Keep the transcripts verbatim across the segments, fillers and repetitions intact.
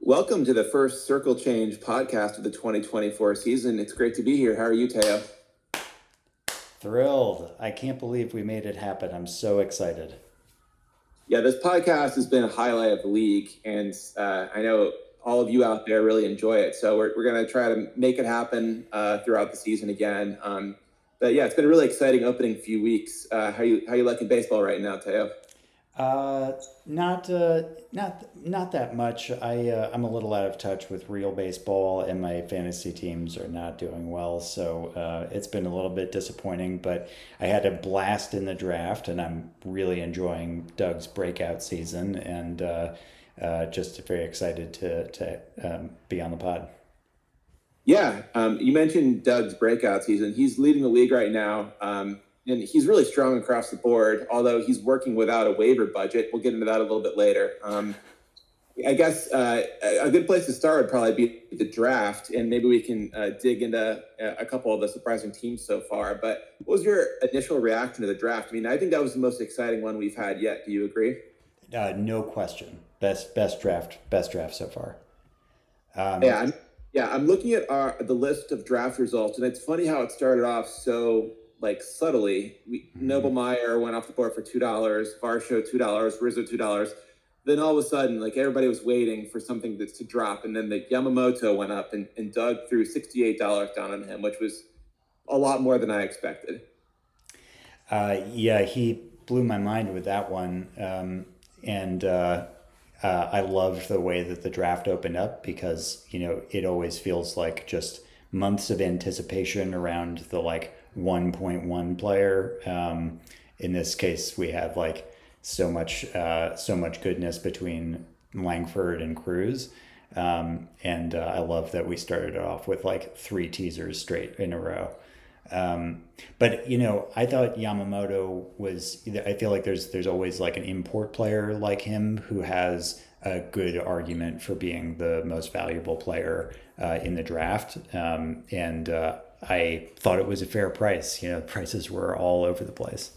Welcome to the first Circle Change podcast of the twenty twenty-four season. It's great to be here. How are you, Teo? Thrilled. I can't believe we made it happen. I'm so excited. Yeah, this podcast has been a highlight of the league, and uh, I know all of you out there really enjoy it. So we're, we're going to try to make it happen uh, throughout the season again. Um, but yeah, it's been a really exciting opening few weeks. Uh, how you how you liking baseball right now, Teo? Uh, not uh, not not that much. I uh, I'm a little out of touch with real baseball, and my fantasy teams are not doing well. So uh, it's been a little bit disappointing. But I had a blast in the draft, and I'm really enjoying Doug's breakout season, and uh, uh, just very excited to to um, be on the pod. Yeah, um, you mentioned Doug's breakout season. He's leading the league right now. Um, and he's really strong across the board, although he's working without a waiver budget. We'll get into that a little bit later. Um, I guess uh, a good place to start would probably be the draft, and maybe we can uh, dig into a couple of the surprising teams so far. But what was your initial reaction to the draft? I mean, I think that was the most exciting one we've had yet. Do you agree? Uh, no question. Best best draft best draft so far. Um, Yeah, I'm, yeah. I'm looking at our the list of draft results, and it's funny how it started off so like subtly. We, mhm. Noble Meyer went off the board for two dollars, Varsho two dollars, Rizzo two dollars. Then all of a sudden, like everybody was waiting for something that's to drop, and then the Yamamoto went up, and, and Doug threw sixty-eight dollars down on him, which was a lot more than I expected. Uh, yeah, he blew my mind with that one. Um, and uh, uh, I loved the way that the draft opened up because, you know, it always feels like just months of anticipation around the like one point one player. Um, in this case, we have like so much, uh, so much goodness between Langford and Cruz. Um, and uh, I love that we started it off with like three teasers straight in a row. Um, but you know, I thought Yamamoto was. I feel like there's there's always like an import player like him who has a good argument for being the most valuable player uh, in the draft. Um, and uh, I thought it was a fair price. You know, prices were all over the place.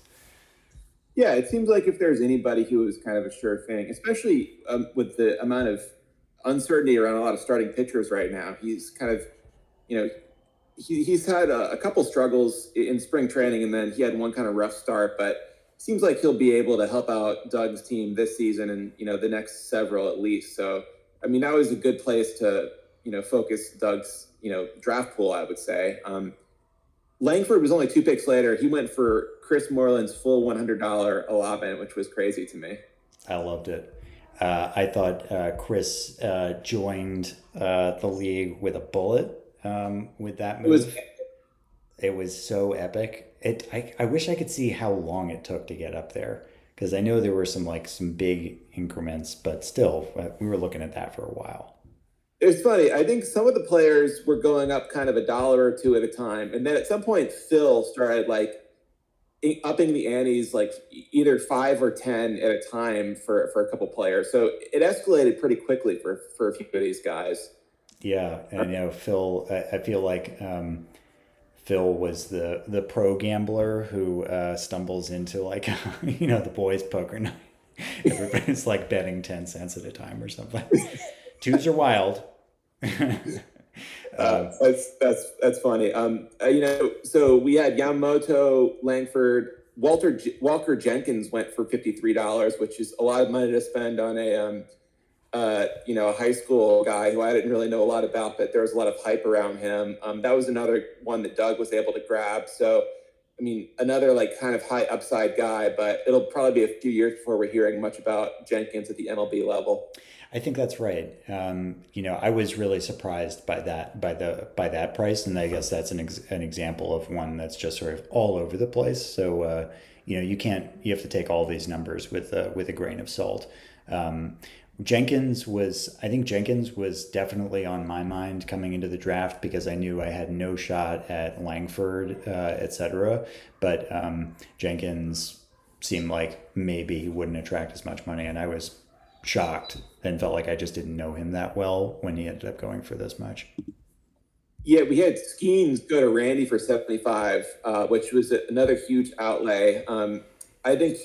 Yeah, it seems like if there's anybody who is kind of a sure thing, especially um, with the amount of uncertainty around a lot of starting pitchers right now, he's kind of, you know, he, he's had a, a couple struggles in spring training, and then he had one kind of rough start. But it seems like he'll be able to help out Doug's team this season and you know the next several at least. So, I mean, that was a good place to you know focus Doug's you know draft pool, I would say. Um, Langford was only two picks later. He went for Chris Moreland's full one hundred dollars allotment, which was crazy to me. I loved it. Uh, I thought uh, Chris uh, joined uh, the league with a bullet um, with that It was move. It was so epic. It I, I wish I could see how long it took to get up there because I know there were some like some big increments, but still uh, we were looking at that for a while. It's funny. I think some of the players were going up kind of a dollar or two at a time, and then at some point Phil started like upping the antes, like e- either five or ten at a time for for a couple players. So it escalated pretty quickly for for a few of these guys. Yeah, and you know Phil, I, I feel like um, Phil was the the pro gambler who uh, stumbles into like you know the boys poker night. Everybody's like betting ten cents at a time or something. Twos are wild. Uh, um, that's that's that's funny. Um, uh, you know, so we had Yamamoto, Langford, Walter J- Walker Jenkins went for fifty three dollars, which is a lot of money to spend on a um, uh, you know, a high school guy who I didn't really know a lot about, but there was a lot of hype around him. Um, that was another one that Doug was able to grab. So, I mean, another like kind of high upside guy, but it'll probably be a few years before we're hearing much about Jenkins at the M L B level. I think that's right. Um, you know, I was really surprised by that by the by that price, and I guess that's an ex- an example of one that's just sort of all over the place. So uh, you know, you can't you have to take all these numbers with uh, with a grain of salt. Um, Jenkins was, I think Jenkins was definitely on my mind coming into the draft because I knew I had no shot at Langford, uh, et cetera. But um, Jenkins seemed like maybe he wouldn't attract as much money, and I was shocked and felt like I just didn't know him that well when he ended up going for this much. Yeah, we had Skeens go to Randy for seventy five, uh, which was another huge outlay. Um, I think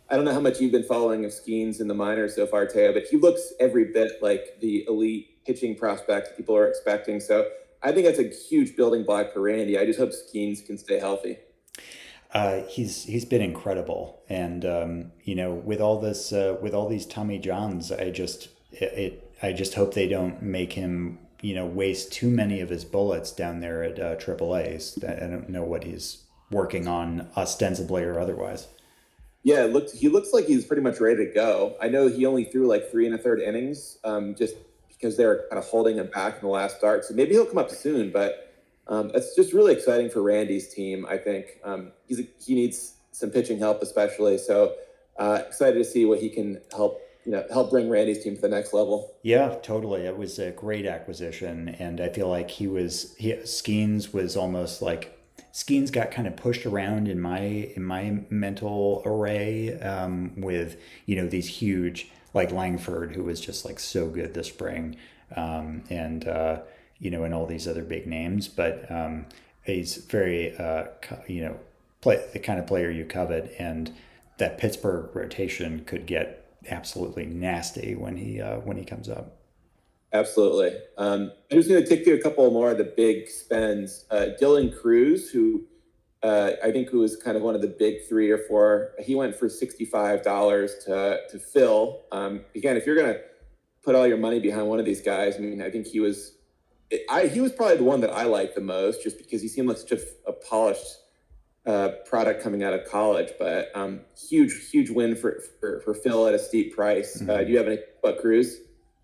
I don't know how much you've been following of Skeens in the minors so far, Teo, but he looks every bit like the elite pitching prospect people are expecting. So I think that's a huge building block for Randy. I just hope Skeens can stay healthy. Uh, he's he's been incredible, and um, you know, with all this, uh, with all these Tommy Johns, I just it, it I just hope they don't make him, you know, waste too many of his bullets down there at uh, Triple A's. I don't know what he's working on, ostensibly or otherwise. Yeah, it looked, he looks like he's pretty much ready to go. I know he only threw like three and a third innings, um, just because they were kind of holding him back in the last start. So maybe he'll come up soon, but um, it's just really exciting for Randy's team. I think um, he's a, he needs some pitching help, especially. So uh, excited to see what he can help you know help bring Randy's team to the next level. Yeah, totally. It was a great acquisition, and I feel like he was he Skeens was almost like Skeens got kind of pushed around in my in my mental array um, with you know these huge like Langford, who was just like so good this spring, um, and uh, you know and all these other big names, but um, he's very uh, you know play the kind of player you covet, and that Pittsburgh rotation could get absolutely nasty when he uh, when he comes up. Absolutely. Um, I'm just going to take through a couple more of the big spends. Uh, Dylan Cruz, who uh, I think who was kind of one of the big three or four, he went for sixty-five dollars to to Phil. Um, again, if you're going to put all your money behind one of these guys, I mean, I think he was, I he was probably the one that I liked the most, just because he seemed like such a, a polished uh, product coming out of college. But um, huge, huge win for, for for Phil at a steep price. Mm-hmm. Uh, do you have any about Cruz?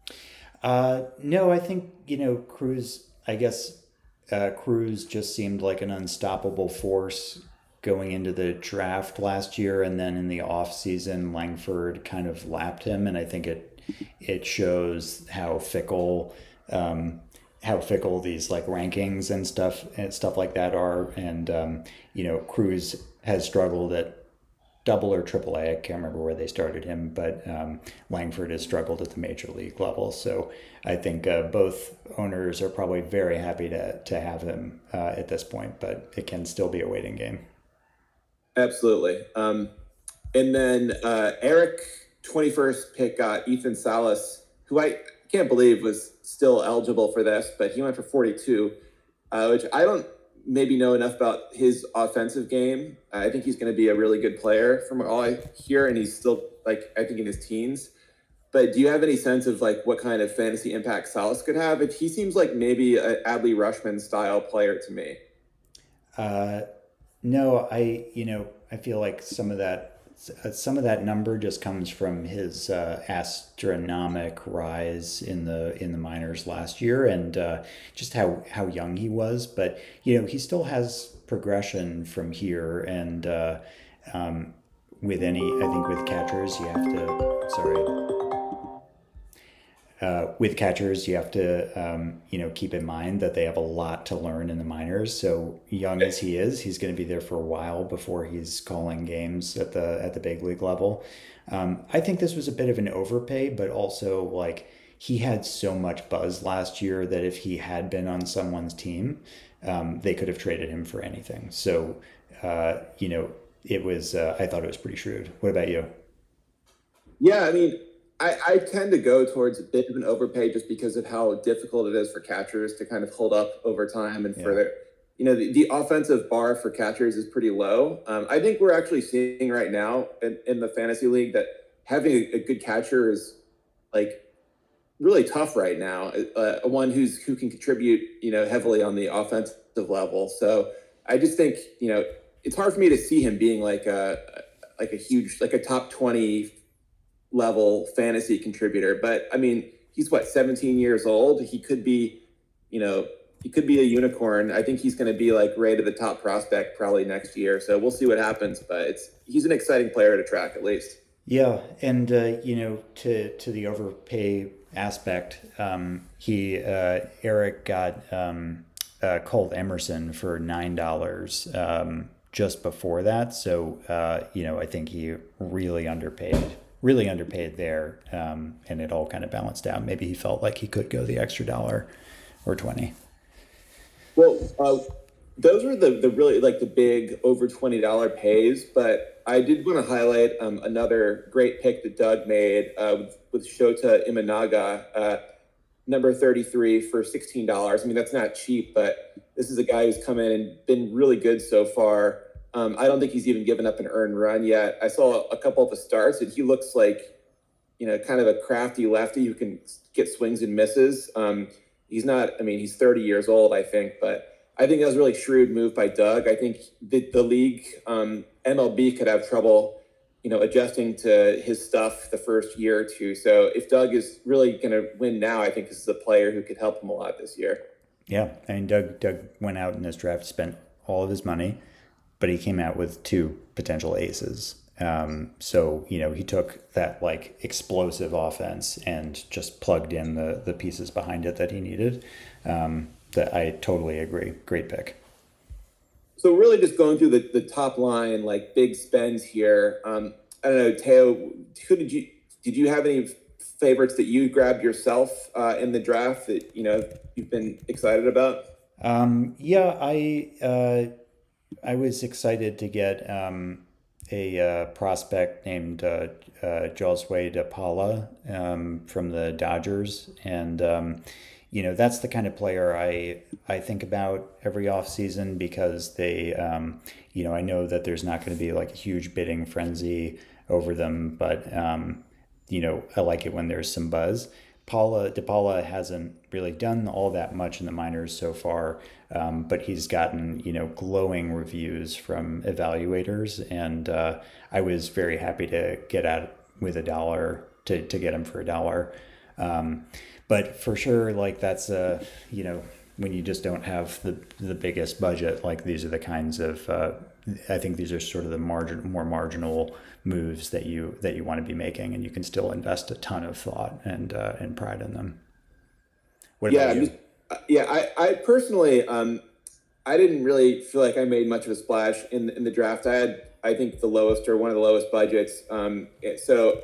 Uh, no, I think, you know, Cruz, I guess uh, Cruz just seemed like an unstoppable force going into the draft last year. And then in the off season, Langford kind of lapped him. And I think it, it shows how fickle, um, how fickle these like rankings and stuff and stuff like that are. And, um, you know, Cruz has struggled at double or triple A. I can't remember where they started him, but um, Langford has struggled at the major league level. So I think uh, both owners are probably very happy to to have him uh, at this point, but it can still be a waiting game. Absolutely. Um, and then uh, Eric, twenty-first pick, got Ethan Salas, who I can't believe was still eligible for this, but he went for forty-two, uh, which I don't maybe know enough about his offensive game. I think he's going to be a really good player from all I hear, and he's still like I think in his teens. But do you have any sense of like what kind of fantasy impact Salas could have? It, he seems like maybe an Adley Rushman style player to me. Uh, no, I you know I feel like some of that some of that number just comes from his uh, astronomic rise in the in the minors last year, and uh, just how how young he was. But you know he still has progression from here, and uh, um, with any I think with catchers you have to sorry. Uh, with catchers, you have to, um, you know, keep in mind that they have a lot to learn in the minors. So young as he is, he's going to be there for a while before he's calling games at the at the big league level. Um, I think this was a bit of an overpay, but also like he had so much buzz last year that if he had been on someone's team, um, they could have traded him for anything. So, uh, you know, it was. Uh, I thought it was pretty shrewd. What about you? Yeah, I mean. I, I tend to go towards a bit of an overpay just because of how difficult it is for catchers to kind of hold up over time and yeah. for their, you know, the, the offensive bar for catchers is pretty low. Um, I think we're actually seeing right now in, in the fantasy league that having a, a good catcher is like really tough right now. Uh, one who's who can contribute, you know, heavily on the offensive level. So I just think, you know, it's hard for me to see him being like a like a huge like a top twenty level fantasy contributor. But I mean, he's what, seventeen years old. He could be, you know, he could be a unicorn. I think he's going to be like right at the top prospect probably next year. So we'll see what happens, but it's, he's an exciting player to track at least. Yeah. And, uh, you know, to, to the overpay aspect, um, he, uh, Eric got, um, uh, Colt Emerson for nine dollars, um, just before that. So, uh, you know, I think he really underpaid. really underpaid there, um, and it all kind of balanced out. Maybe he felt like he could go the extra dollar or twenty. Well, uh, those were the the really like the big over twenty dollar pays. But I did want to highlight um, another great pick that Doug made uh, with, with Shota Imanaga, uh, number thirty-three for sixteen dollars. I mean, that's not cheap, but this is a guy who's come in and been really good so far. Um, I don't think he's even given up an earned run yet. I saw a couple of the starts, and he looks like, you know, kind of a crafty lefty who can get swings and misses. Um, he's not, I mean, he's thirty years old, I think, but I think that was a really shrewd move by Doug. I think the, the league, um, M L B could have trouble, you know, adjusting to his stuff the first year or two. So if Doug is really going to win now, I think this is a player who could help him a lot this year. Yeah, I mean, Doug Doug went out in this draft, spent all of his money, but he came out with two potential aces. Um, so, you know, he took that like explosive offense and just plugged in the the pieces behind it that he needed. Um, that I totally agree. Great pick. So really just going through the, the top line, like big spends here. Um, I don't know, Teo, who did you, did you have any favorites that you grabbed yourself uh, in the draft that, you know, you've been excited about? Um, yeah, I, uh, I was excited to get, um, a uh, prospect named uh, uh, Josue De Paula um, from the Dodgers, and um, you know that's the kind of player I I think about every offseason because they um, you know I know that there's not going to be like a huge bidding frenzy over them, but um, you know I like it when there's some buzz. Paula De Paula hasn't really done all that much in the minors so far, um, but he's gotten you know glowing reviews from evaluators, and uh, I was very happy to get at with a dollar to to get him for a dollar. Um, but for sure, like that's a you know when you just don't have the the biggest budget, like these are the kinds of uh, I think these are sort of the margin more marginal moves that you that you want to be making, and you can still invest a ton of thought and uh, and pride in them. What Yeah, about you? yeah. I, I personally, um, I didn't really feel like I made much of a splash in in the draft. I had, I think, the lowest or one of the lowest budgets. Um, so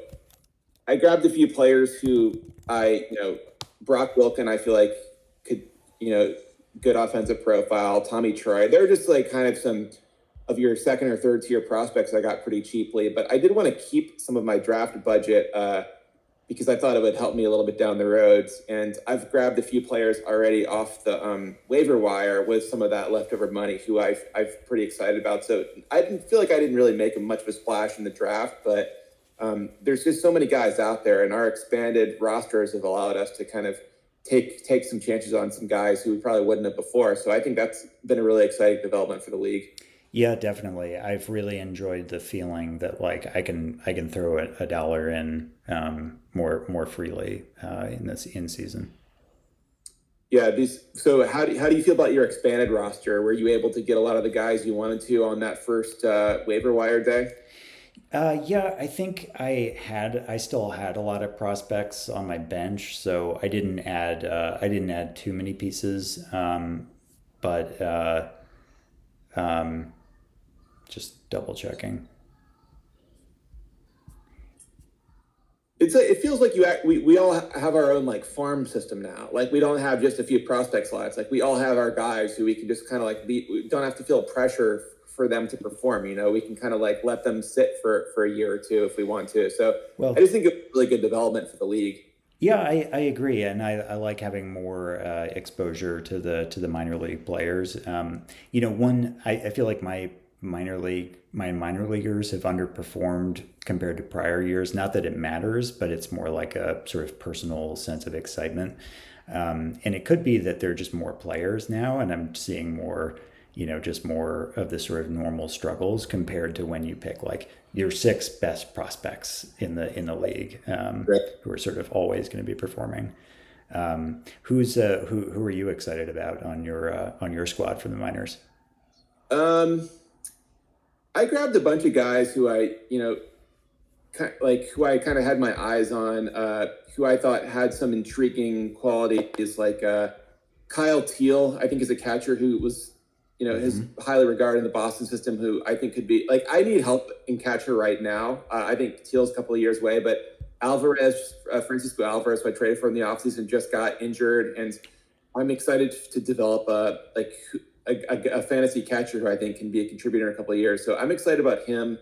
I grabbed a few players who I, you know, Brock Wilken, I feel like could, you know, good offensive profile. Tommy Troy. They're just like kind of some of your second or third tier prospects I got pretty cheaply. But I did want to keep some of my draft budget uh, because I thought it would help me a little bit down the roads. And I've grabbed a few players already off the um, waiver wire with some of that leftover money who I've, I've pretty excited about. So I didn't feel like I didn't really make much of a splash in the draft, but um, there's just so many guys out there, and our expanded rosters have allowed us to kind of take take some chances on some guys who we probably wouldn't have before. So I think that's been a really exciting development for the league. Yeah, definitely. I've really enjoyed the feeling that like I can I can throw a, a dollar in um, more more freely uh, in this in season. Yeah, these. So how do how do you feel about your expanded roster? Were you able to get a lot of the guys you wanted to on that first uh, waiver wire day? Uh, yeah, I think I had I still had a lot of prospects on my bench, so I didn't add uh, I didn't add too many pieces, um, but uh, um, just double checking. It's a, it feels like you act, we we all have our own like farm system now. Like we don't have just a few prospect slots. Like we all have our guys who we can just kind of like be. We don't have to feel pressure for them to perform. You know, we can kind of like let them sit for for a year or two if we want to. So I Well, just think it's really good development for the league. yeah, I, I agree, and I, I like having more uh, exposure to the to the minor league players. Um, you know, one I, I feel like my minor league my minor leaguers have underperformed compared to prior years. Not that it matters, but it's more like a sort of personal sense of excitement. Um, and it could be that they're just more players now, and I'm seeing more, you know, just more of the sort of normal struggles compared to when you pick like your six best prospects in the in the league, um, Right. who are sort of always going to be performing. Um, who's uh, who who are you excited about on your uh, on your squad from the minors? Um, I grabbed a bunch of guys who I, you know, ki- like who I kind of had my eyes on, uh, who I thought had some intriguing qualities, like uh, Kyle Teal. I think is a catcher who was, you know, is Hmm. highly regarded in the Boston system. Who I think could be like I need help in catcher right now. Uh, I think Teal's a couple of years away, but Alvarez, uh, Francisco Alvarez, who I traded for in the offseason, just got injured, and I'm excited to develop a like a, a, a fantasy catcher who I think can be a contributor in a couple of years. So I'm excited about him.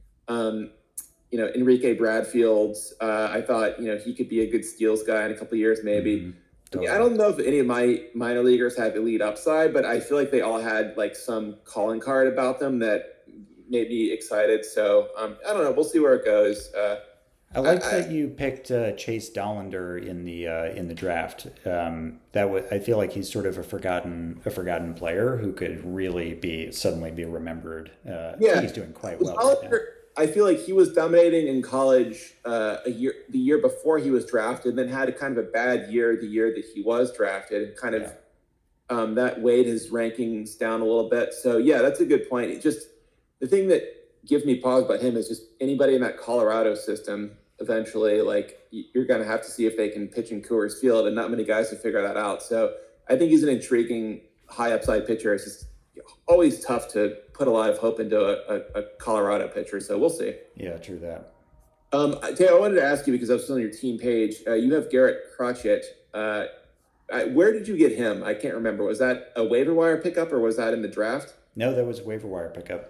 Um, you know, Enrique Bradfield, uh, I thought, you know, he could be a good steals guy in a couple of years, maybe. Mm-hmm. Totally. I don't know if any of my minor leaguers have elite upside, but I feel like they all had like some calling card about them that made me excited. So um, I don't know. We'll see where it goes. Uh, I like I, that you picked uh, Chase Dollander in the uh, in the draft. Um, that was, I feel like he's sort of a forgotten a forgotten player who could really be suddenly be remembered. Uh, I yeah, think he's doing quite well. Dollander, right, I feel like he was dominating in college uh, a year the year before he was drafted, and then had a kind of a bad year the year that he was drafted, and kind of Yeah. um, that weighed his rankings down a little bit. So yeah, that's a good point. It just the thing that gives me pause about him is just anybody in that Colorado system. Eventually, like you're going to have to see if they can pitch in Coors Field, and not many guys have figured that out. So I think he's an intriguing, high upside pitcher. It's just always tough to put a lot of hope into a, a, a Colorado pitcher. So we'll see. Yeah, true that. Um, Tay, I wanted to ask you because I was on your team page. Uh, you have Garrett Crotchet. Uh, I, where did you get him? I can't remember. Was that a waiver wire pickup or was that in the draft? No, that was a waiver wire pickup.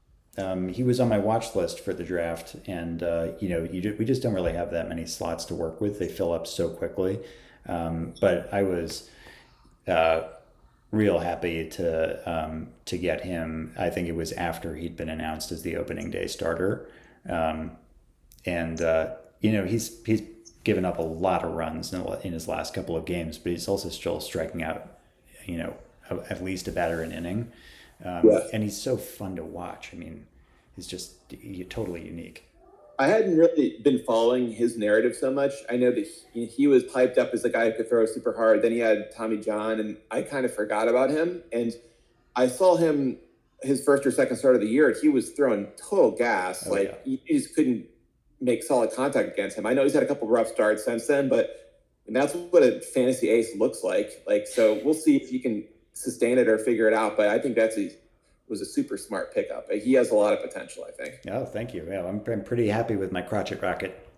Um, he was on my watch list for the draft, and uh, you know, you do, we just don't really have that many slots to work with. They fill up so quickly. Um, but I was uh, real happy to um, to get him. I think it was after he'd been announced as the opening day starter, um, and uh, you know, he's he's given up a lot of runs in, in his last couple of games, but he's also still striking out, you know, at least a batter an inning. Um, yeah. And he's so fun to watch. I mean, he's just he, totally unique. I hadn't really been following his narrative so much. I know that he, he was hyped up as a guy who could throw super hard. Then he had Tommy John, and I kind of forgot about him. And I saw him his first or second start of the year, and he was throwing total gas. Oh, like yeah. You just couldn't make solid contact against him. I know he's had a couple of rough starts since then, but and that's what a fantasy ace looks like. Like, so we'll see if he can sustain it or figure it out, but I think that's a was a super smart pickup. He has a lot of potential, I think. Oh, thank you. Yeah, I'm, I'm pretty happy with my Crotchet Rocket.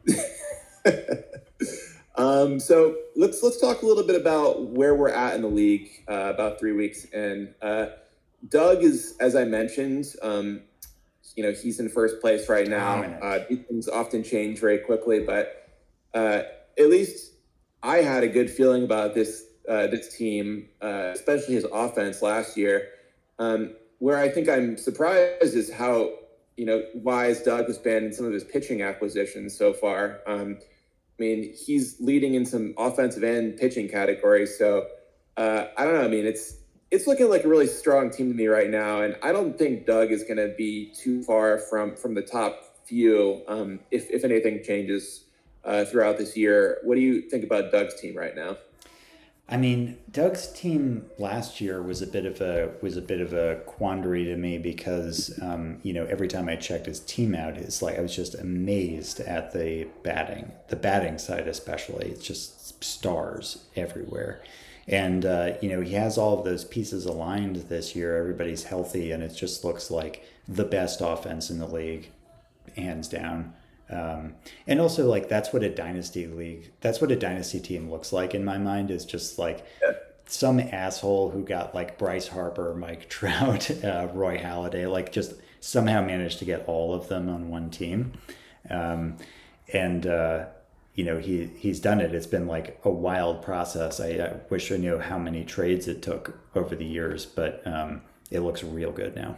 um, so let's let's talk a little bit about where we're at in the league. Uh, about three weeks in. Uh, Doug is, as I mentioned, um, you know, he's in first place right now. Uh, these things often change very quickly, but uh, at least I had a good feeling about this. Uh, this team, uh, especially his offense last year. Um, where I think I'm surprised is how, you know, wise Doug has been in some of his pitching acquisitions so far. Um, I mean, he's leading in some offensive and pitching categories. So uh, I don't know. I mean, it's it's looking like a really strong team to me right now, and I don't think Doug is going to be too far from from the top few. Um, if if anything changes uh, throughout this year, what do you think about Doug's team right now? I mean, Doug's team last year was a bit of a was a bit of a quandary to me because um, you know, every time I checked his team out, it's like I was just amazed at the batting, the batting side especially. It's just stars everywhere, and uh, you know, he has all of those pieces aligned this year. Everybody's healthy, and it just looks like the best offense in the league, hands down. Um, and also, like, that's what a dynasty league, that's what a dynasty team looks like in my mind, is just like yeah. some asshole who got like Bryce Harper, Mike Trout, uh, Roy Halladay, like just somehow managed to get all of them on one team. Um, and, uh, you know, he, he's done it. It's been like a wild process. I, I wish I knew how many trades it took over the years, but um, it looks real good now.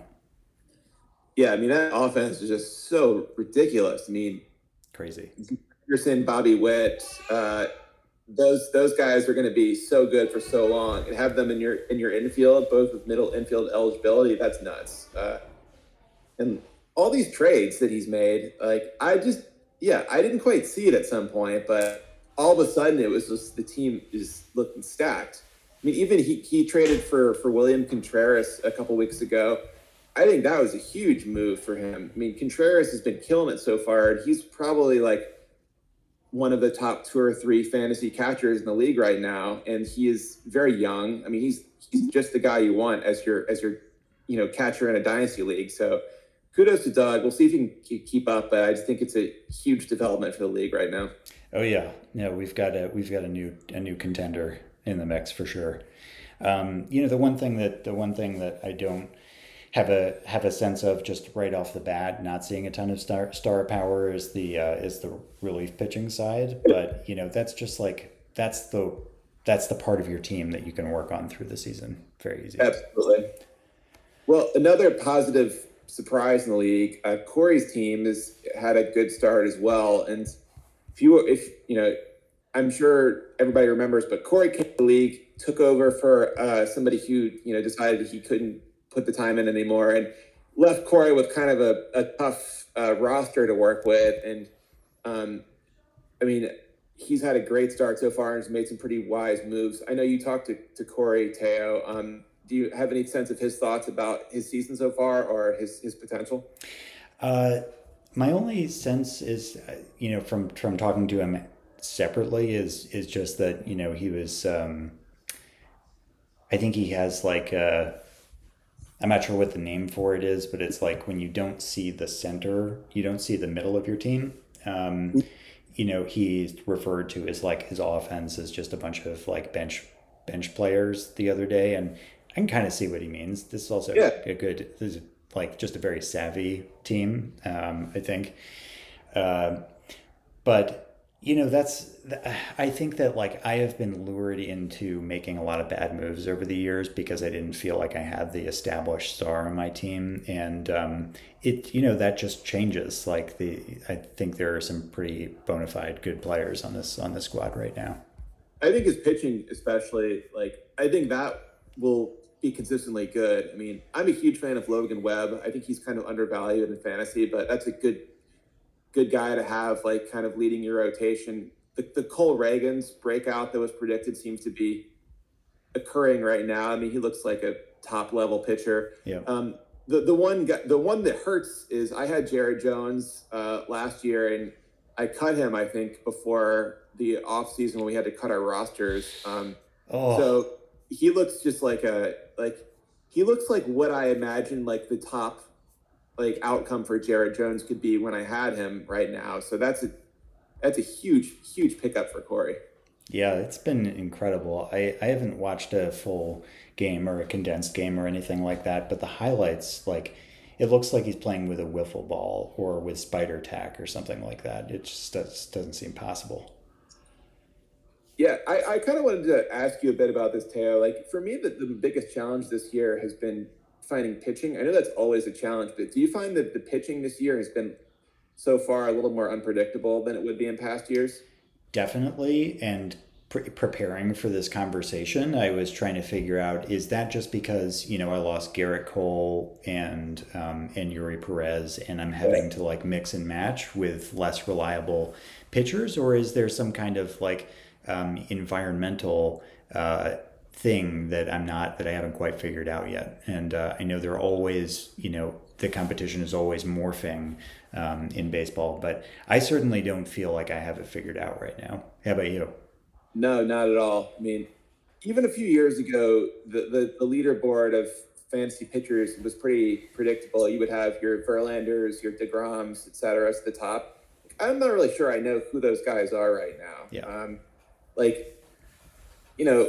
Yeah, I mean, that offense is just so ridiculous. I mean, crazy. Peterson, Bobby Witt, uh, those those guys are going to be so good for so long, and have them in your in your infield, both with middle infield eligibility. That's nuts. Uh, and all these trades that he's made, like I just, yeah, I didn't quite see it at some point, but all of a sudden it was just the team is looking stacked. I mean, even he he traded for for William Contreras a couple weeks ago. I think that was a huge move for him. I mean, Contreras has been killing it so far, and he's probably like one of the top two or three fantasy catchers in the league right now. And he is very young. I mean, he's he's just the guy you want as your as your you know catcher in a dynasty league. So kudos to Doug. We'll see if he can keep up, but I just think it's a huge development for the league right now. Oh yeah, yeah, we've got a we've got a new a new contender in the mix for sure. Um, you know, the one thing that the one thing that I don't have a have a sense of just right off the bat, not seeing a ton of star star power is the uh, is the relief pitching side. But you know, that's just like that's the that's the part of your team that you can work on through the season. Very easy. Absolutely. Well, another positive surprise in the league, uh, Corey's team has had a good start as well. And if you, if you know, I'm sure everybody remembers, but Corey came to the league, took over for uh, somebody who you know decided he couldn't put the time in anymore, and left Corey with kind of a, a tough uh, roster to work with. And um, I mean, he's had a great start so far and has made some pretty wise moves. I know you talked to, to Corey, Teo. Um, do you have any sense of his thoughts about his season so far or his, his potential? Uh, my only sense is, uh, you know, from, from talking to him separately is, is just that, you know, he was, um, I think he has like, uh, I'm not sure what the name for it is, but it's like when you don't see the center, you don't see the middle of your team. Um, you know, he's referred to as like his offense is just a bunch of like bench, bench players the other day. And I can kind of see what he means. This is also Yeah. a good, this is like just a very savvy team, um, I think. Uh, but, you know, that's, I think that like I have been lured into making a lot of bad moves over the years because I didn't feel like I had the established star on my team. And um, it, you know, that just changes. Like the, I think there are some pretty bona fide good players on this, on this squad right now. I think his pitching, especially, like, I think that will be consistently good. I mean, I'm a huge fan of Logan Webb. I think he's kind of undervalued in fantasy, but that's a good, good guy to have, like, kind of leading your rotation. The, the Cole Reagans breakout that was predicted seems to be occurring right now. I mean, he looks like a top level pitcher. Yeah. Um, the the one guy, the one that hurts is I had Jared Jones uh, last year, and I cut him, I think, before the off season when we had to cut our rosters. Um, Oh. So he looks just like a like he looks like what I imagined like the top like outcome for Jared Jones could be when I had him right now. So that's a that's a huge huge pickup for Corey. Yeah, it's been incredible. I, I haven't watched a full game or a condensed game or anything like that, but the highlights, like, it looks like he's playing with a wiffle ball or with spider tack or something like that. It just does, doesn't seem possible. Yeah, I, I kind of wanted to ask you a bit about this, Teo. Like, for me, the, the biggest challenge this year has been finding pitching. I know that's always a challenge, but do you find that the pitching this year has been so far a little more unpredictable than it would be in past years? Definitely. And pre- preparing for this conversation, I was trying to figure out, is that just because, you know, I lost Garrett Cole and um, and Yuri Perez, and I'm having to like mix and match with less reliable pitchers, or is there some kind of like um, environmental uh, thing that I'm not, that I haven't quite figured out yet? And uh, I know there are always, you know, the competition is always morphing um, in baseball, but I certainly don't feel like I have it figured out right now. How about you? No, not at all. I mean, even a few years ago, the, the, the leaderboard of fantasy pitchers was pretty predictable. You would have your Verlanders, your DeGroms, et cetera, at the top. I'm not really sure I know who those guys are right now. Yeah. Um, like, you know,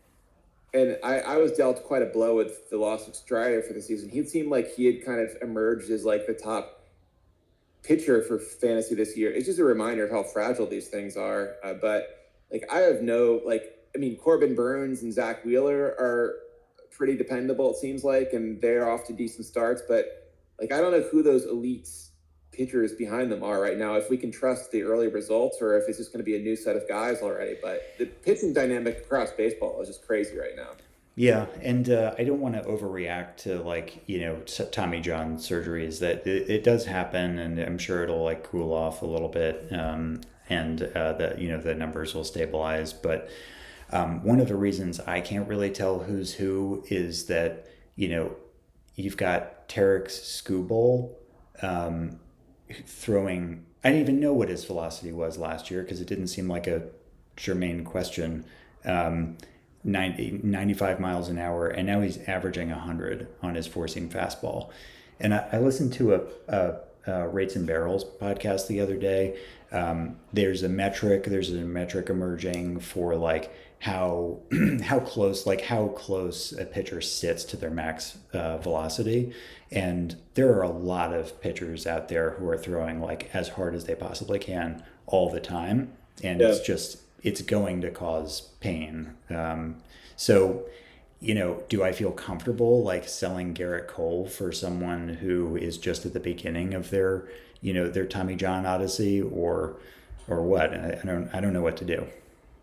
and I, I was dealt quite a blow with the loss of Strider for the season. He seemed like he had kind of emerged as like the top pitcher for fantasy this year. It's just a reminder of how fragile these things are. Uh, but like, I have no, like, I mean, Corbin Burns and Zach Wheeler are pretty dependable, it seems like, and they're off to decent starts. But like, I don't know who those elites pitchers behind them are right now, if we can trust the early results or if it's just going to be a new set of guys already. But the pitching dynamic across baseball is just crazy right now. Yeah, and uh, I don't want to overreact to like, you know, Tommy John surgeries. That it, it does happen, and I'm sure it'll like cool off a little bit, um, and uh, the you know the numbers will stabilize. But um, one of the reasons I can't really tell who's who is that, you know, you've got Tarek Skubal um, throwing. I didn't even know what his velocity was last year because it didn't seem like a germane question. Um, ninety, ninety-five miles an hour, and now he's averaging one hundred on his four-seam fastball. And I, I listened to a, a, a Rates and Barrels podcast the other day um, there's a metric, there's a metric emerging for like how how close like how close a pitcher sits to their max uh, velocity, and there are a lot of pitchers out there who are throwing like as hard as they possibly can all the time, and Yeah. it's just it's going to cause pain. Um, so you know, do I feel comfortable like selling Garrett Cole for someone who is just at the beginning of their, you know, their Tommy John Odyssey, or, or what? I, I don't, I don't know what to do.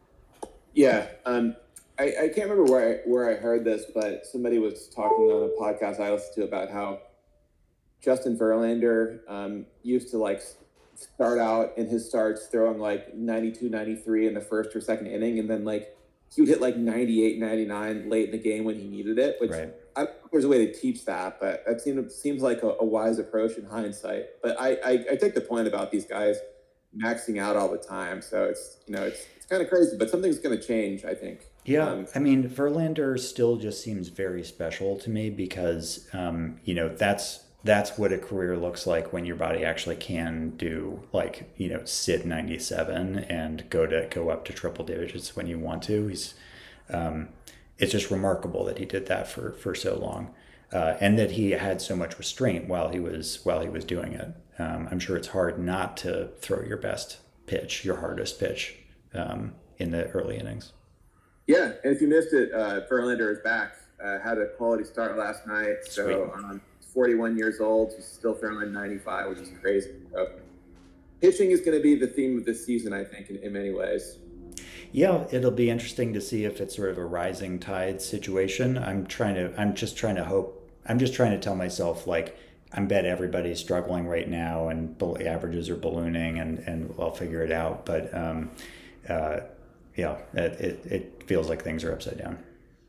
Yeah. Um, I, I can't remember where I, where I heard this, but somebody was talking on a podcast I listened to about how Justin Verlander um, used to like start out in his starts throwing like ninety-two, ninety-three in the first or second inning. And then like he would hit like ninety-eight, ninety-nine late in the game when he needed it, which Right. I don't know if there's a way to teach that, but that seems, seems like a, a wise approach in hindsight. But I, I, I take the point about these guys maxing out all the time. So it's, you know, it's, it's kind of crazy, but something's going to change, I think. Yeah, Um, I mean, Verlander still just seems very special to me because, um, you know, that's that's what a career looks like when your body actually can do like, you know, sit ninety-seven and go to go up to triple digits when you want to. He's, um, it's just remarkable that he did that for for so long, uh, and that he had so much restraint while he was while he was doing it. Um, I'm sure it's hard not to throw your best pitch, your hardest pitch, um, in the early innings. Yeah, and if you missed it, uh, Verlander is back. Uh, had a quality start last night. Sweet. So um, forty-one years old. He's still throwing ninety-five, which is crazy. So pitching is going to be the theme of this season, I think, in, in many ways. Yeah, it'll be interesting to see if it's sort of a rising tide situation. I'm trying to, I'm just trying to hope, I'm just trying to tell myself, like, I bet everybody's struggling right now and bal- averages are ballooning, and, and I'll figure it out. But um, uh, yeah, it, it, it feels like things are upside down.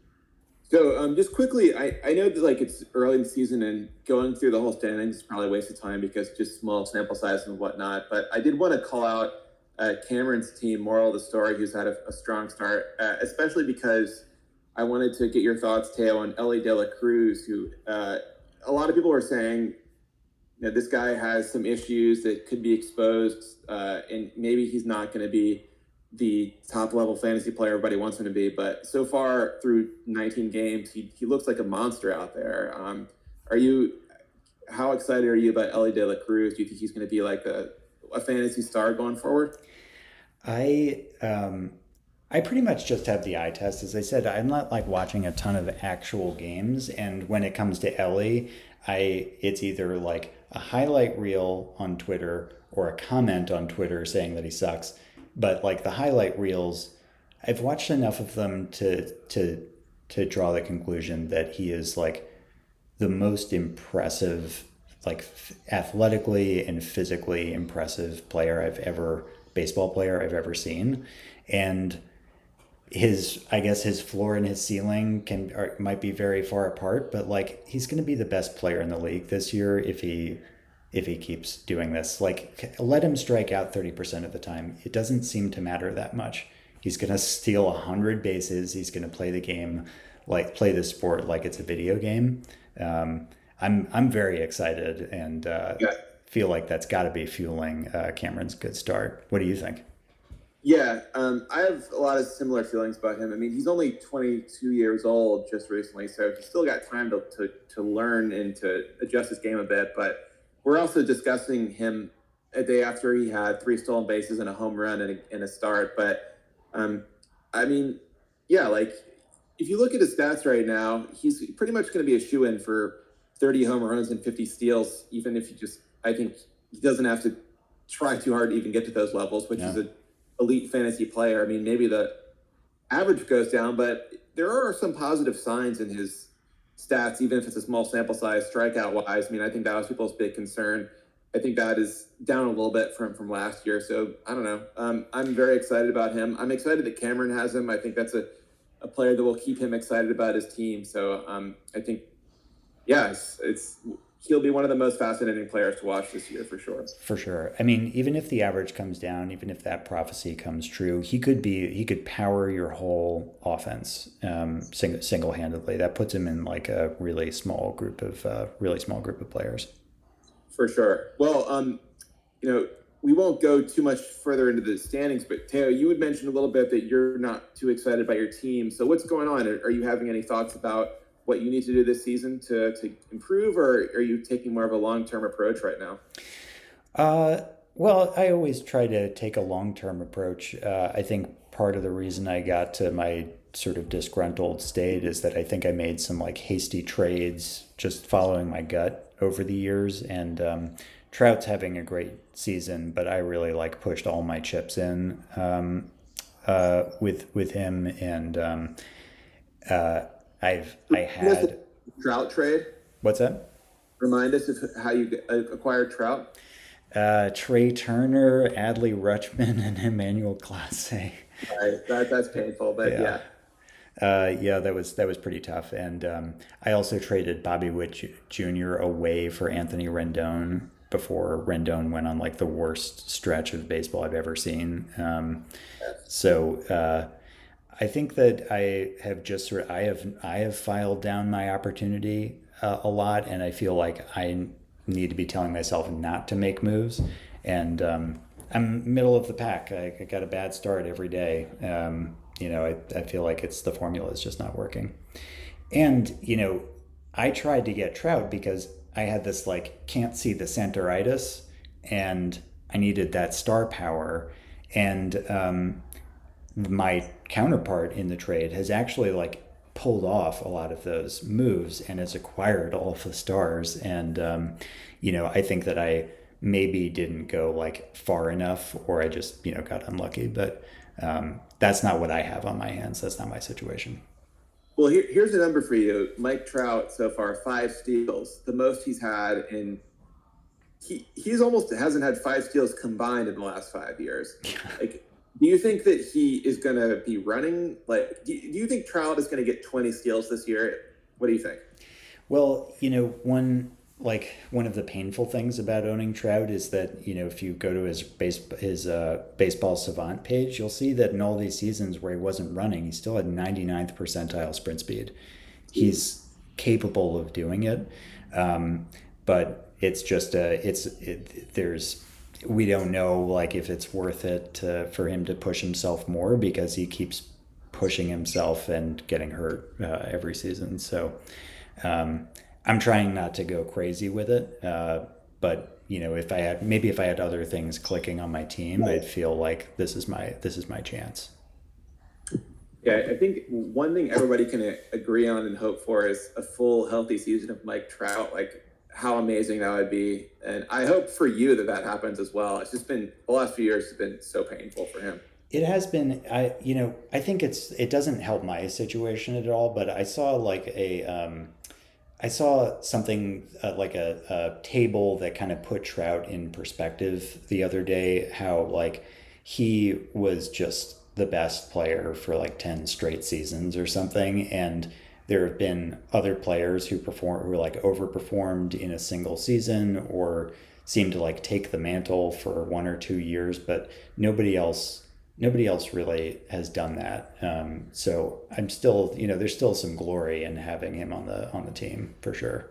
So um, just quickly, I, I know that like it's early in the season and going through the whole standings is probably a waste of time because just small sample size and whatnot. But I did want to call out uh, Cameron's team, moral of the story, who's had a, a strong start, uh, especially because I wanted to get your thoughts, Teo, on Ellie De La Cruz, who uh, a lot of people were saying, you know, this guy has some issues that could be exposed, uh, and maybe he's not going to be the top level fantasy player everybody wants him to be. But so far through nineteen games, he, he looks like a monster out there. Um, are you, how excited are you about Ellie De La Cruz? Do you think he's going to be like a, a fantasy star going forward? I um, I pretty much just have the eye test. As I said, I'm not like watching a ton of actual games, and when it comes to Ellie, I it's either like a highlight reel on Twitter or a comment on Twitter saying that he sucks. But like the highlight reels, I've watched enough of them to to to draw the conclusion that he is like the most impressive, like f- athletically and physically impressive player I've ever baseball player I've ever seen. And his I guess his floor and his ceiling can are, might be very far apart, but like he's going to be the best player in the league this year if he if he keeps doing this. Like let him strike out thirty percent of the time. It doesn't seem to matter that much. He's going to steal one hundred bases. He's going to play the game like play the sport like it's a video game. Um, I'm I'm very excited and uh, Yeah. feel like that's got to be fueling uh, Cameron's good start. What do you think? Yeah, um, I have a lot of similar feelings about him. I mean, he's only twenty-two years old just recently, so he's still got time to, to, to learn and to adjust his game a bit. But we're also discussing him a day after he had three stolen bases and a home run and a, and a start. But, um, I mean, yeah, like, if you look at his stats right now, he's pretty much going to be a shoo-in for thirty home runs and fifty steals, even if you just, I think he doesn't have to try too hard to even get to those levels, which Yeah. is a elite fantasy player. I mean, maybe the average goes down, but there are some positive signs in his stats, even if it's a small sample size, strikeout wise. I mean, I think that was people's big concern. I think that is down a little bit from, from last year. So I don't know. Um, I'm very excited about him. I'm excited that Cameron has him. I think that's a, a player that will keep him excited about his team. So um, I think, yeah, it's, it's he'll be one of the most fascinating players to watch this year for sure. For sure. I mean, even if the average comes down, even if that prophecy comes true, he could be he could power your whole offense um, sing, single handedly. That puts him in like a really small group of uh, really small group of players. For sure. Well, um, you know, we won't go too much further into the standings, but Teo, you had mentioned a little bit that you're not too excited about your team. So what's going on? Are you having any thoughts about what you need to do this season to, to improve, or are you taking more of a long-term approach right now? Uh, well, I always try to take a long-term approach. Uh, I think part of the reason I got to my sort of disgruntled state is that I think I made some like hasty trades just following my gut over the years. And um, Trout's having a great season, but I really like pushed all my chips in um, uh, with with him. And um, uh, I've I That's the had Trout trade. what's that? Remind us of how you acquired Trout. Uh, Trey Turner, Adley Rutschman, and Emmanuel Clase. Right. That, that's painful, but Yeah. yeah. Uh, yeah, that was that was pretty tough. And um, I also traded Bobby Witt Ju- Junior away for Anthony Rendon before Rendon went on like the worst stretch of baseball I've ever seen. Um, so uh, I think that I have just sort of, I have I have filed down my opportunity uh, a lot, and I feel like I need to be telling myself not to make moves. And um, I'm middle of the pack. I, I got a bad start every day. Um, you know, I, I feel like it's the formula is just not working. And you know, I tried to get Trout because I had this like can't see the centeritis, and I needed that star power. And um, my counterpart in the trade has actually like pulled off a lot of those moves and has acquired all of the stars. And um, you know, I think that I maybe didn't go like far enough, or I just you know got unlucky. But um, that's not what I have on my hands. That's not my situation. Well, here, here's a number for you. Mike Trout so far, five steals, the most he's had in. He he's almost hasn't had five steals combined in the last five years. Like, do you think that he is going to be running? Like, do, do you think Trout is going to get twenty steals this year? What do you think? Well, you know, one like one of the painful things about owning Trout is that you know if you go to his base his uh, baseball savant page, you'll see that in all these seasons where he wasn't running, he still had ninety-ninth percentile sprint speed. He's capable of doing it, um, but it's just a it's it, there's we don't know like if it's worth it to, for him to push himself more because he keeps pushing himself and getting hurt uh, every season. So. Um, I'm trying not to go crazy with it, uh, but you know, if I had maybe if I had other things clicking on my team, I'd feel like this is my this is my chance. Yeah, I think one thing everybody can agree on and hope for is a full healthy season of Mike Trout. Like, how amazing that would be, and I hope for you that that happens as well. It's just been the last few years has been so painful for him. It has been, I you know, I think it's it doesn't help my situation at all, but I saw like a. Um, I saw something uh, like a, a table that kind of put Trout in perspective the other day, how like he was just the best player for like ten straight seasons or something. And there have been other players who perform who like overperformed in a single season or seemed to like take the mantle for one or two years, but nobody else nobody else really has done that. Um, so I'm still, you know, there's still some glory in having him on the on the team for sure.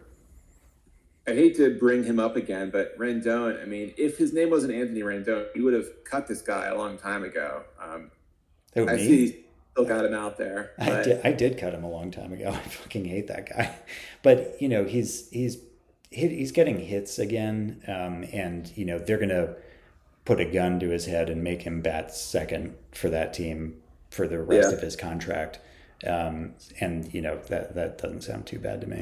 I hate to bring him up again, but Rendon. I mean, if his name wasn't Anthony Rendon, you would have cut this guy a long time ago. Um, Oh, I me? see he's still got him out there, I but did I did cut him a long time ago. I fucking hate that guy. But you know, he's he's hit, he's getting hits again, um, and you know they're gonna put a gun to his head and make him bat second for that team for the rest yeah. of his contract. Um, and you know that that doesn't sound too bad to me.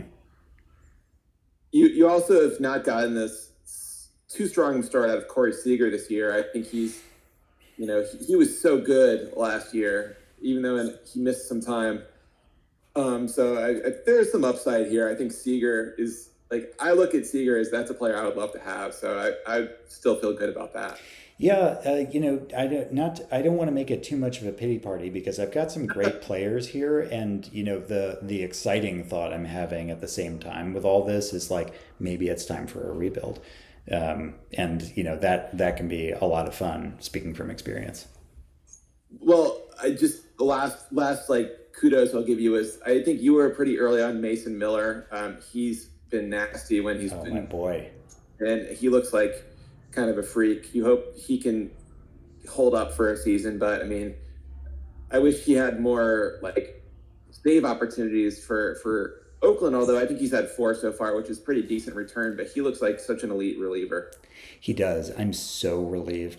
You you also have not gotten this too strong start out of Corey Seager this year. I think he's, you know, he, he was so good last year, even though he missed some time. Um, so I, I, there's some upside here. I think Seager is like I look at Seager as that's a player I would love to have. So I, I still feel good about that. Yeah, uh, you know, I don't not I don't want to make it too much of a pity party because I've got some great players here, and you know the the exciting thought I'm having at the same time with all this is like maybe it's time for a rebuild, um, and you know that that can be a lot of fun. Speaking from experience. Well, I just the last last like kudos I'll give you is I think you were pretty early on Mason Miller. Um, he's been nasty when he's Oh been, my boy. and he looks like kind of a freak. You hope he can hold up for a season, but I mean, I wish he had more like save opportunities for for Oakland. Although I think he's had four so far, which is pretty decent return. But he looks like such an elite reliever. He does. I'm so relieved.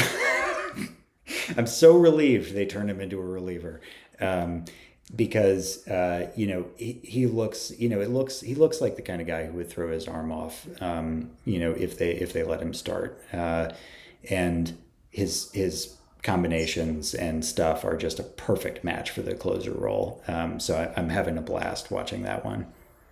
I'm so relieved they turned him into a reliever. Um, because uh, you know he, he looks you know it looks he looks like the kind of guy who would throw his arm off um, you know if they if they let him start uh, and his his combinations and stuff are just a perfect match for the closer role. Um, so I, I'm having a blast watching that one.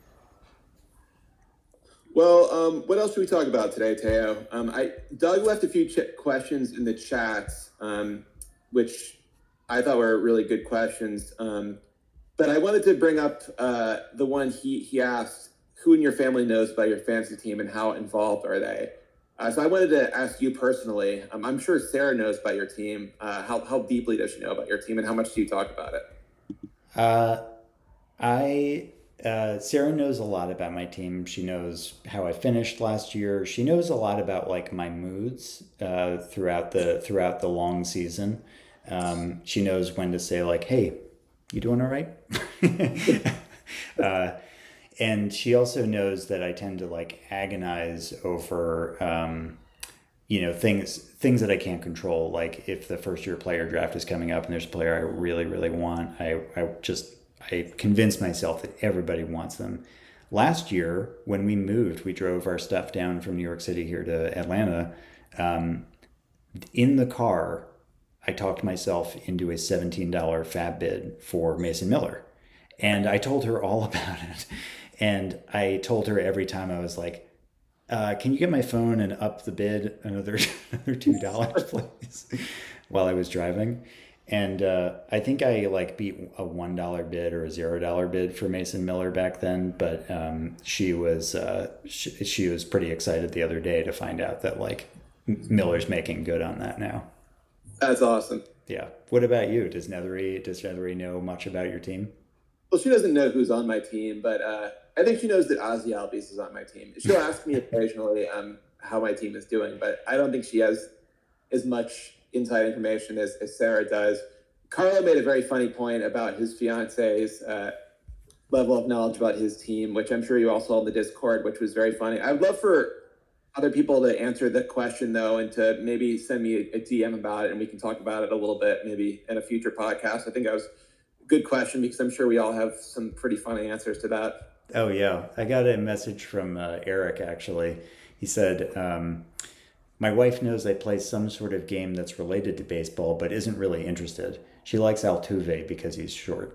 Well, um, what else should we talk about today, Teo? Um, I Doug left a few ch- questions in the chats, um, which I thought were really good questions. Um, but I wanted to bring up uh, the one he he asked: who in your family knows about your fantasy team and how involved are they? Uh, so I wanted to ask you personally. Um, I'm sure Sarah knows about your team. Uh, how how deeply does she know about your team, and how much do you talk about it? Uh, I uh, Sarah knows a lot about my team. She knows how I finished last year. She knows a lot about like my moods uh, throughout the throughout the long season. Um, she knows when to say like, "Hey, you doing all right?" uh, and she also knows that I tend to like agonize over. Um, you know, things things that I can't control. Like if the first year player draft is coming up and there's a player I really, really want, I, I just I convince myself that everybody wants them. Last year, when we moved, we drove our stuff down from New York City here to Atlanta. Um, in the car, I talked myself into a seventeen dollars fab bid for Mason Miller. And I told her all about it. And I told her every time I was like, Uh, can you get my phone and up the bid another another two dollars, please? While I was driving, and uh, I think I like beat a one dollar bid or a zero dollar bid for Mason Miller back then. But um, she was uh, she, she was pretty excited the other day to find out that like Miller's making good on that now. That's awesome. Yeah. What about you? Does Nethery does Nethery know much about your team? Well, she doesn't know who's on my team, but uh, I think she knows that Ozzy Albies is on my team. She'll ask me occasionally um, how my team is doing, but I don't think she has as much inside information as, as Sarah does. Carlo made a very funny point about his fiance's uh, level of knowledge about his team, which I'm sure you all saw in the Discord, which was very funny. I'd love for other people to answer the question, though, and to maybe send me a, a D M about it, and we can talk about it a little bit, maybe in a future podcast. I think that was a good question because I'm sure we all have some pretty funny answers to that. Oh, yeah. I got a message from uh, Eric, actually. He said, um, my wife knows I play some sort of game that's related to baseball, but isn't really interested. She likes Altuve because he's short.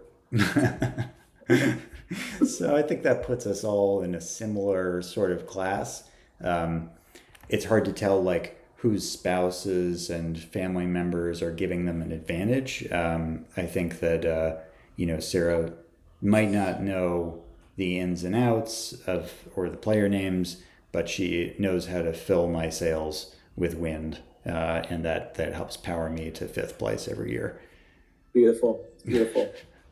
So I think that puts us all in a similar sort of class. Um, it's hard to tell, like, whose spouses and family members are giving them an advantage. Um, I think that, uh, you know, Sarah might not know the ins and outs of or the player names, but she knows how to fill my sails with wind, uh, and that that helps power me to fifth place every year. Beautiful, beautiful.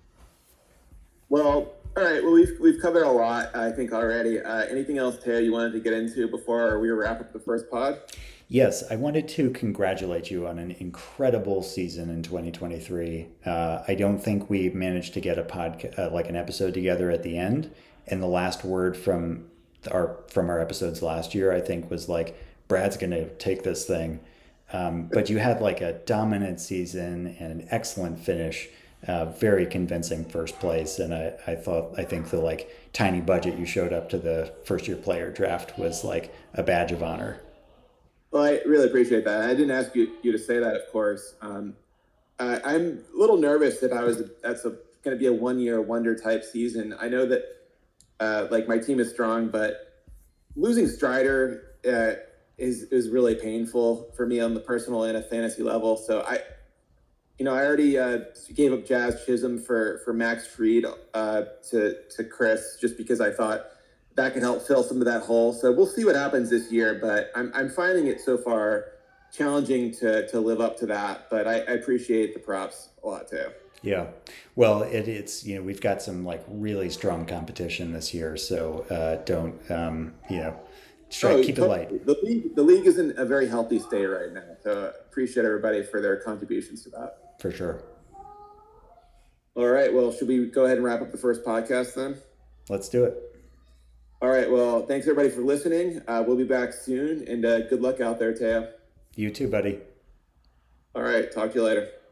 Well, all right. Well, we've we've covered a lot, I think, already. Uh, anything else, Teo, you wanted to get into before we wrap up the first pod? Yes, I wanted to congratulate you on an incredible season in twenty twenty-three. Uh, I don't think we managed to get a podcast, uh, like an episode together at the end. And the last word from our from our episodes last year, I think, was like, Brad's going to take this thing. Um, but you had like a dominant season and an excellent finish, uh, very convincing first place. And I, I thought, I think the like tiny budget you showed up to the first year player draft was like a badge of honor. Well, I really appreciate that. I didn't ask you, you to say that, of course. Um, I, I'm a little nervous that I was that's going to be a one-year wonder type season. I know that uh, like my team is strong, but losing Strider uh, is is really painful for me on the personal and a fantasy level. So I, you know, I already uh, gave up Jazz Chisholm for for Max Fried uh, to to Chris just because I thought that can help fill some of that hole. So we'll see what happens this year, but I'm I'm finding it so far challenging to to live up to that. But I, I appreciate the props a lot too. Yeah, well, it, it's you know we've got some like really strong competition this year, so uh, don't um, you know Strike, Oh, keep it totally. light. The league, the league is in a very healthy state right now. So appreciate everybody for their contributions to that. For sure. All right. Well, should we go ahead and wrap up the first podcast then? Let's do it. All right. Well, thanks everybody for listening. Uh, we'll be back soon, and uh, good luck out there, Teo. You too, buddy. All right. Talk to you later.